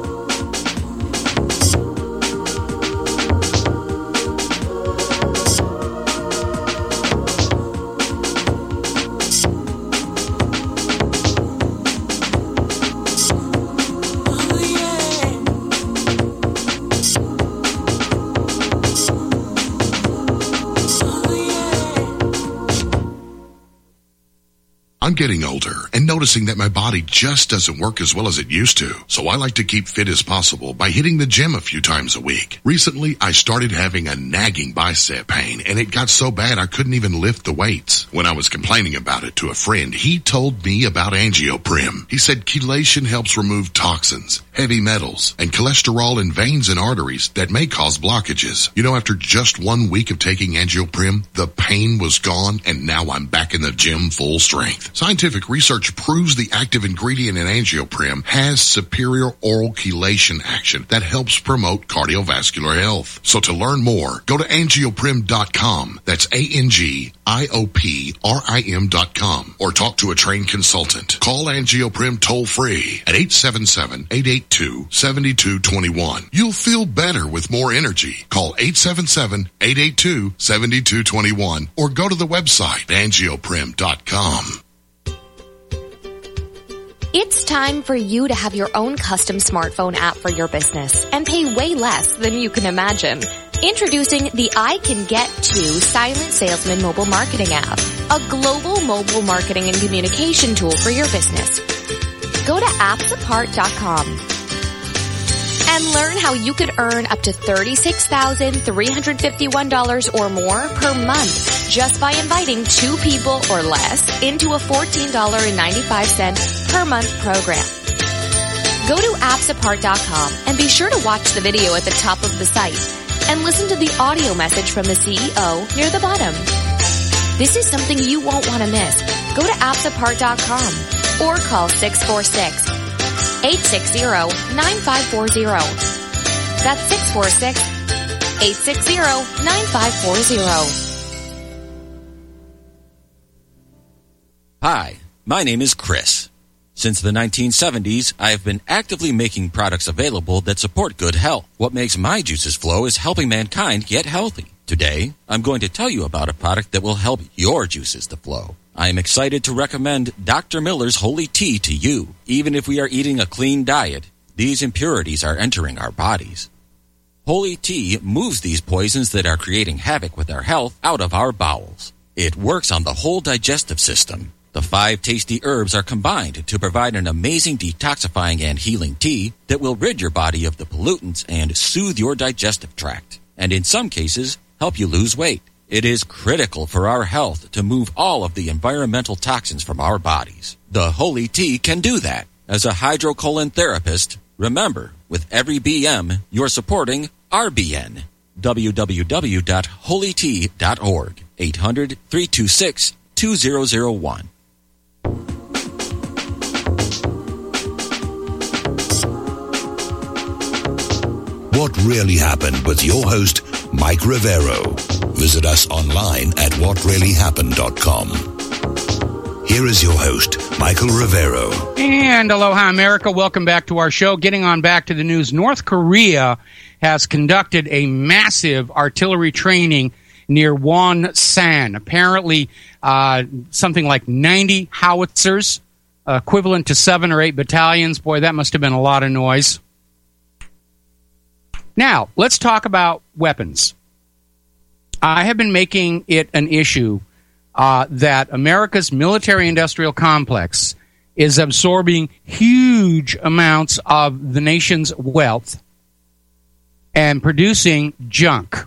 I'm getting older and noticing that my body just doesn't work as well as it used to. So I like to keep fit as possible by hitting the gym a few times a week. Recently, I started having a nagging bicep pain, and it got so bad I couldn't even lift the weights. When I was complaining about it to a friend, he told me about Angioprim. He said chelation helps remove toxins, heavy metals, and cholesterol in veins and arteries that may cause blockages. You know, after just 1 week of taking Angioprim, the pain was gone, and now I'm back in the gym full strength. Scientific research proves the active ingredient in Angioprim has superior oral chelation action that helps promote cardiovascular health. So to learn more, go to angioprim.com. That's ANGIOPRIM.com, or talk to a trained consultant. Call Angioprim toll free at 877-882-7221. You'll feel better with more energy. Call 877-882-7221 or go to the website angioprim.com. It's time for you to have your own custom smartphone app for your business and pay way less than you can imagine. Introducing the I Can Get To Silent Salesman mobile marketing app, a global mobile marketing and communication tool for your business. Go to appsapart.com and learn how you could earn up to $36,351 or more per month just by inviting 2 people or less into a $14.95 per month program. Go to appsapart.com and be sure to watch the video at the top of the site and listen to the audio message from the CEO near the bottom. This is something you won't want to miss. Go to appsapart.com or call 646-860-9540. That's 646-860-9540. Hi, my name is Chris. Since the 1970s, I have been actively making products available that support good health. What makes my juices flow is helping mankind get healthy. Today, I'm going to tell you about a product that will help your juices to flow. I am excited to recommend Dr. Miller's Holy Tea to you. Even if we are eating a clean diet, these impurities are entering our bodies. Holy Tea moves these poisons that are creating havoc with our health out of our bowels. It works on the whole digestive system. The 5 tasty herbs are combined to provide an amazing detoxifying and healing tea that will rid your body of the pollutants and soothe your digestive tract, and in some cases, help you lose weight. It is critical for our health to move all of the environmental toxins from our bodies. The Holy Tea can do that. As a hydrocolon therapist, remember, with every BM, you're supporting RBN. www.holytea.org. 800-326-2001. What Really Happened with your host, Mike Rivero. Visit us online at whatreallyhappened.com. Here is your host, Michael Rivero. And aloha, America. Welcome back to our show. Getting on back to the news. North Korea has conducted a massive artillery training near Wonsan. Apparently, something like 90 howitzers, equivalent to 7 or 8 battalions. Boy, that must have been a lot of noise. Now, let's talk about weapons. I have been making it an issue that America's military-industrial complex is absorbing huge amounts of the nation's wealth and producing junk.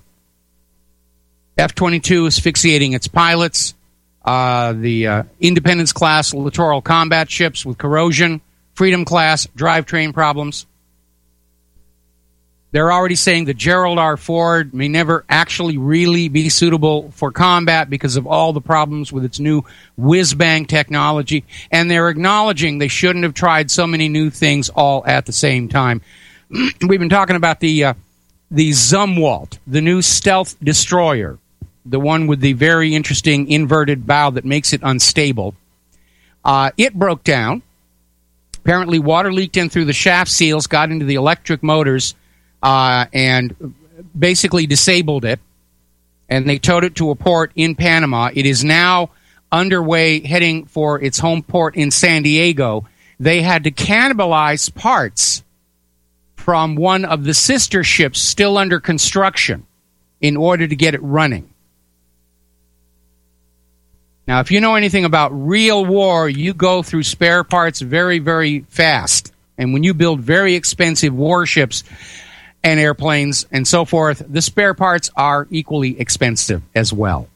F-22 is asphyxiating its pilots. The Independence-class littoral combat ships with corrosion. Freedom-class drivetrain problems. They're already saying that Gerald R. Ford may never actually really be suitable for combat because of all the problems with its new whiz-bang technology. And they're acknowledging they shouldn't have tried so many new things all at the same time. We've been talking about the Zumwalt, the new stealth destroyer, the one with the very interesting inverted bow that makes it unstable. It broke down. Apparently water leaked in through the shaft seals, got into the electric motors, and basically disabled it. And they towed it to a port in Panama. It is now underway, heading for its home port in San Diego. They had to cannibalize parts from one of the sister ships still under construction in order to get it running. Now, if you know anything about real war, you go through spare parts very, very fast. And when you build very expensive warships and airplanes and so forth, the spare parts are equally expensive as well.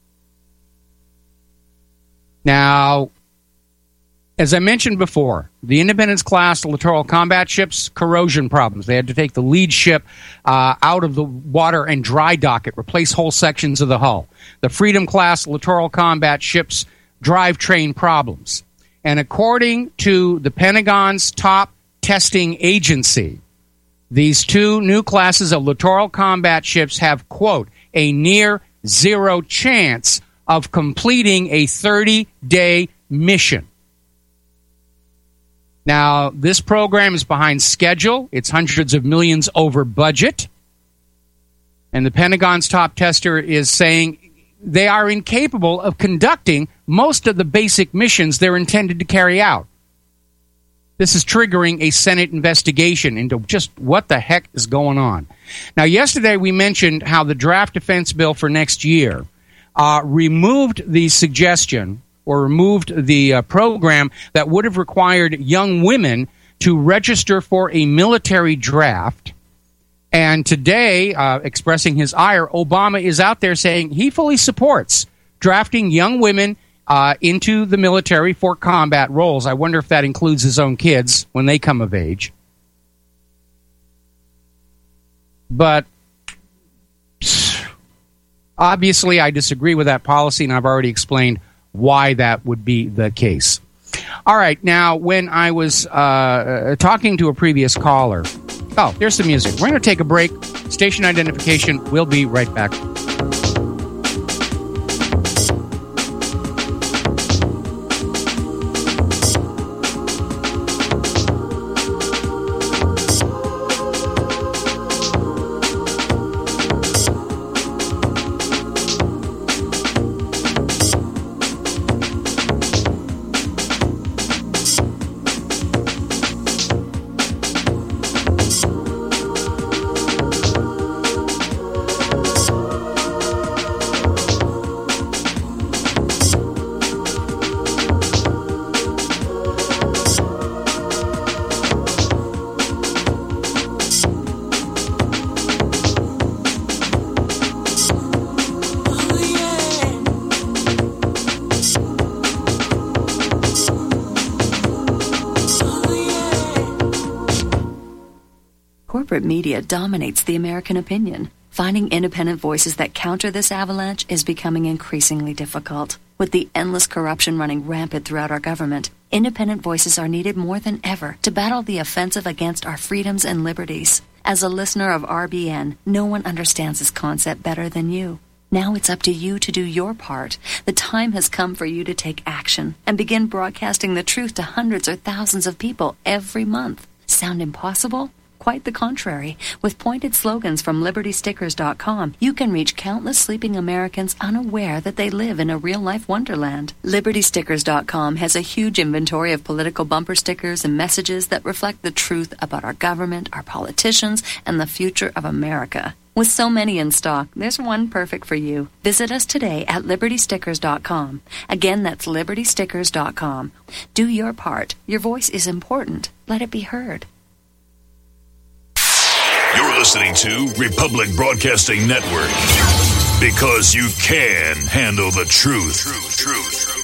Now, as I mentioned before, the Independence-class littoral combat ships, corrosion problems. They had to take the lead ship out of the water and dry dock it, replace whole sections of the hull. The Freedom-class littoral combat ships, drivetrain problems. And according to the Pentagon's top testing agency, these two new classes of littoral combat ships have, quote, a near zero chance of completing a 30-day mission. Now, this program is behind schedule. It's hundreds of millions over budget. And the Pentagon's top tester is saying they are incapable of conducting most of the basic missions they're intended to carry out. This is triggering a Senate investigation into just what the heck is going on. Now, yesterday we mentioned how the draft defense bill for next year removed the suggestion or removed the program that would have required young women to register for a military draft. And today, expressing his ire, Obama is out there saying he fully supports drafting young women into the military for combat roles. I wonder if that includes his own kids when they come of age. But obviously, I disagree with that policy, and I've already explained why that would be the case. All right, now, when I was talking to a previous caller... Oh, there's the music. We're going to take a break. Station identification. We'll be right back. Corporate media dominates the American opinion. Finding independent voices that counter this avalanche is becoming increasingly difficult. With the endless corruption running rampant throughout our government, independent voices are needed more than ever to battle the offensive against our freedoms and liberties. As a listener of RBN, no one understands this concept better than you. Now it's up to you to do your part. The time has come for you to take action and begin broadcasting the truth to hundreds or thousands of people every month. Sound impossible? Quite the contrary. With pointed slogans from LibertyStickers.com, you can reach countless sleeping Americans unaware that they live in a real-life wonderland. LibertyStickers.com has a huge inventory of political bumper stickers and messages that reflect the truth about our government, our politicians, and the future of America. With so many in stock, there's one perfect for you. Visit us today at LibertyStickers.com. Again, that's LibertyStickers.com. Do your part. Your voice is important. Let it be heard. You're listening to Republic Broadcasting Network, because you can handle the truth.